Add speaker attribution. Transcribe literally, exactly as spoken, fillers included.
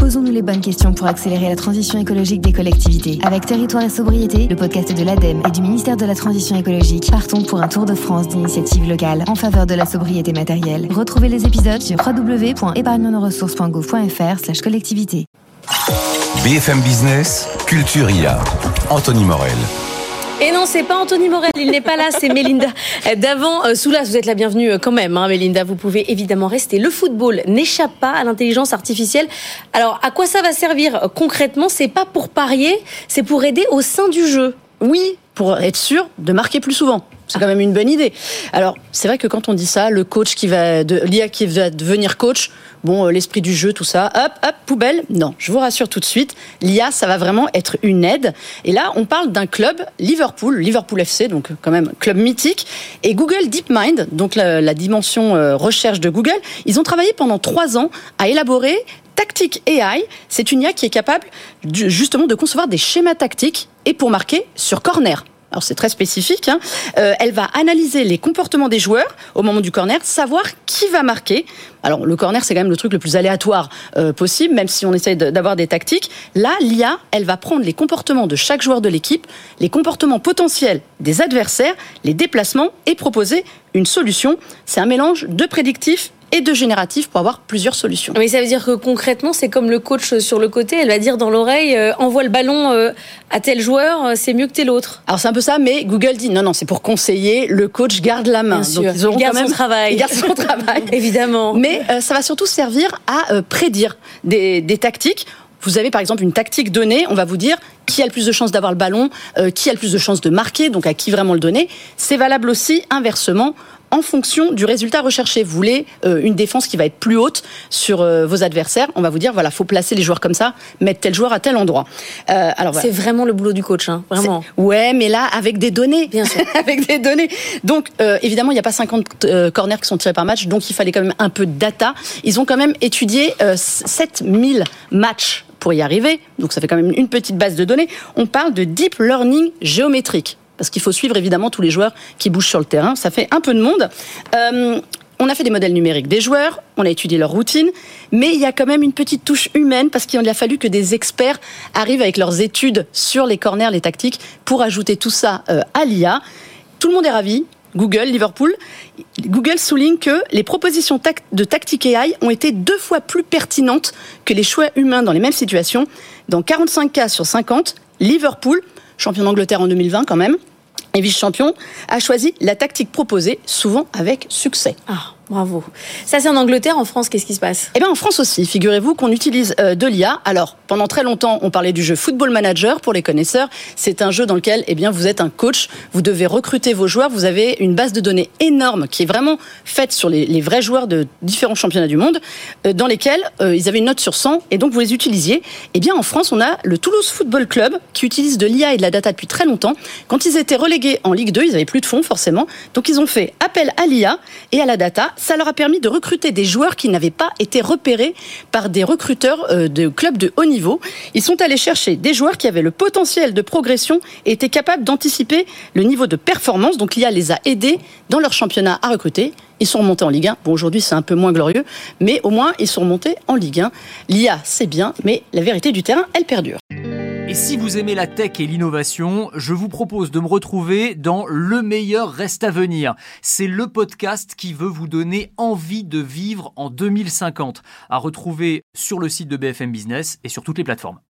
Speaker 1: Posons-nous les bonnes questions pour accélérer la transition écologique des collectivités. Avec Territoire et Sobriété, le podcast de l'ADEME et du ministère de la Transition écologique, partons pour un tour de France d'initiatives locales en faveur de la sobriété matérielle. Retrouvez les épisodes sur w w w point épargne nos ressources point gouv point f r slash collectivité.
Speaker 2: B F M Business, Culture I A. Anthony Morel.
Speaker 3: Et non, c'est pas Anthony Morel, il n'est pas là, c'est Mélinda d'Avant Soulas. Vous êtes la bienvenue quand même, hein, Mélinda, vous pouvez évidemment rester. Le football n'échappe pas à l'intelligence artificielle. Alors, à quoi ça va servir concrètement ? C'est pas pour parier, c'est pour aider au sein du jeu.
Speaker 4: Oui, pour être sûr de marquer plus souvent. C'est quand même une bonne idée. Alors, c'est vrai que quand on dit ça, le coach qui va, de, l'I A qui va devenir coach, bon, l'esprit du jeu, tout ça, hop, hop, poubelle. Non, je vous rassure tout de suite, l'I A, ça va vraiment être une aide. Et là, on parle d'un club, Liverpool, Liverpool F C, donc quand même club mythique, et Google DeepMind, donc la, la dimension euh, recherche de Google. Ils ont travaillé pendant trois ans à élaborer Tactic A I. C'est une I A qui est capable justement de concevoir des schémas tactiques et pour marquer sur corner. Alors c'est très spécifique, hein. Euh, elle va analyser les comportements des joueurs au moment du corner, savoir qui va marquer. Alors le corner, c'est quand même le truc le plus aléatoire euh, possible, même si on essaye de, d'avoir des tactiques. Là, l'I A, elle va prendre les comportements de chaque joueur de l'équipe, les comportements potentiels des adversaires, les déplacements et proposer une solution. C'est un mélange de prédictif et de génératif pour avoir plusieurs solutions.
Speaker 3: Mais ça veut dire que concrètement, c'est comme le coach sur le côté, elle va dire dans l'oreille, euh, envoie le ballon euh, à tel joueur, euh, c'est mieux que tel autre.
Speaker 4: Alors c'est un peu ça, mais Google dit non, non, c'est pour conseiller, le coach garde la main.
Speaker 3: Bien sûr.
Speaker 4: Donc ils auront
Speaker 3: il garde
Speaker 4: quand même
Speaker 3: son travail.
Speaker 4: Il garde son travail.
Speaker 3: Évidemment.
Speaker 4: Mais euh, ça va surtout servir à euh, prédire des, des tactiques. Vous avez par exemple une tactique donnée, on va vous dire qui a le plus de chances d'avoir le ballon, euh, qui a le plus de chances de marquer, donc à qui vraiment le donner. C'est valable aussi inversement en fonction du résultat recherché. Vous voulez euh, une défense qui va être plus haute sur euh, vos adversaires, on va vous dire voilà, faut placer les joueurs comme ça, mettre tel joueur à tel endroit.
Speaker 3: Euh, alors voilà. C'est vraiment le boulot du coach, hein, vraiment.
Speaker 4: C'est... Ouais, mais là avec des données,
Speaker 3: bien sûr,
Speaker 4: avec des données. Donc euh, évidemment, il n'y a pas cinquante euh, corners qui sont tirés par match, donc il fallait quand même un peu de data. Ils ont quand même étudié euh, sept mille matchs pour y arriver, donc ça fait quand même une petite base de données. On parle de deep learning géométrique, parce qu'il faut suivre évidemment tous les joueurs qui bougent sur le terrain. Ça fait un peu de monde. Euh, on a fait des modèles numériques des joueurs, on a étudié leur routine, mais il y a quand même une petite touche humaine, parce qu'il a fallu que des experts arrivent avec leurs études sur les corners, les tactiques, pour ajouter tout ça euh, à l'I A. Tout le monde est ravi. Google, Liverpool. Google souligne que les propositions de Tactic A I ont été deux fois plus pertinentes que les choix humains dans les mêmes situations. Dans quarante-cinq cas sur cinquante, Liverpool, champion d'Angleterre en deux mille vingt quand même, et vice-champion, a choisi la tactique proposée, souvent avec succès.
Speaker 3: Ah, bravo. Ça, c'est en Angleterre. En France, qu'est-ce qui se passe ?
Speaker 4: Eh bien, en France aussi, figurez-vous qu'on utilise euh, de l'I A. Alors, pendant très longtemps, on parlait du jeu Football Manager, pour les connaisseurs. C'est un jeu dans lequel, eh bien, vous êtes un coach, vous devez recruter vos joueurs, vous avez une base de données énorme qui est vraiment faite sur les, les vrais joueurs de différents championnats du monde, euh, dans lesquels euh, ils avaient une note sur cent, et donc vous les utilisiez. Eh bien, en France, on a le Toulouse Football Club, qui utilise de l'I A et de la data depuis très longtemps. Quand ils étaient relégués en Ligue deux, ils n'avaient plus de fonds, forcément. Donc, ils ont fait appel à l'I A et à la data. Ça leur a permis de recruter des joueurs qui n'avaient pas été repérés par des recruteurs euh, de clubs de haut niveau. Ils sont allés chercher des joueurs qui avaient le potentiel de progression et étaient capables d'anticiper le niveau de performance. Donc l'I A les a aidés dans leur championnat à recruter. Ils sont remontés en Ligue un. Bon, aujourd'hui, c'est un peu moins glorieux, mais au moins, ils sont remontés en Ligue un. L'I A, c'est bien, mais la vérité du terrain, elle perdure.
Speaker 5: Et si vous aimez la tech et l'innovation, je vous propose de me retrouver dans Le meilleur reste à venir. C'est le podcast qui veut vous donner envie de vivre en deux mille cinquante. À retrouver sur le site de B F M Business et sur toutes les plateformes.